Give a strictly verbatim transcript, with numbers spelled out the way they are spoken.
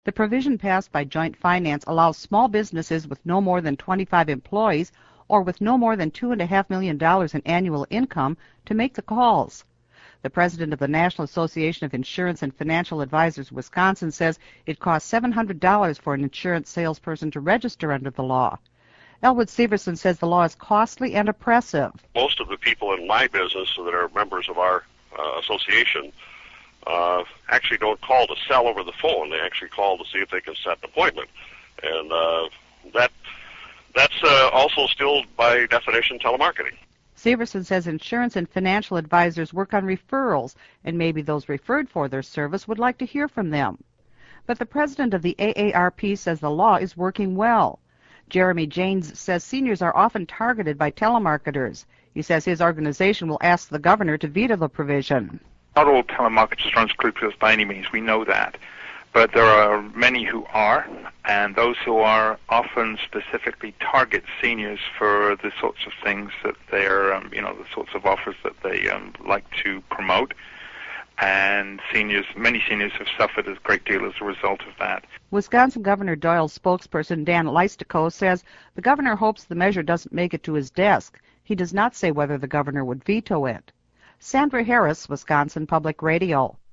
The provision passed by Joint Finance allows small businesses with no more than twenty-five employees or with no more than two point five million dollars in annual income to make the calls. The president of the National Association of Insurance and Financial Advisors Wisconsin says it costs seven hundred dollars for an insurance salesperson to register under the law. Elwood Severson says the law is costly and oppressive. Most of the people in my business that are members of our uh, association uh, actually don't call to sell over the phone. They actually call to see if they can set an appointment. And uh, that that's uh, also still, by definition, telemarketing. Severson says insurance and financial advisors work on referrals, and maybe those referred for their service would like to hear from them. But the president of the A A R P says the law is working well. Jeremy Janes says seniors are often targeted by telemarketers. He says his organization will ask the governor to veto the provision. Not all telemarketers are unscrupulous by any means, we know that. But there are many who are, and those who are often specifically target seniors for the sorts of things that they're, um, you know, the sorts of offers that they um, like to promote. And seniors, many seniors have suffered a great deal as a result of that. Wisconsin Governor Doyle's spokesperson, Dan Leistico, says the governor hopes the measure doesn't make it to his desk. He does not say whether the governor would veto it. Sandra Harris, Wisconsin Public Radio.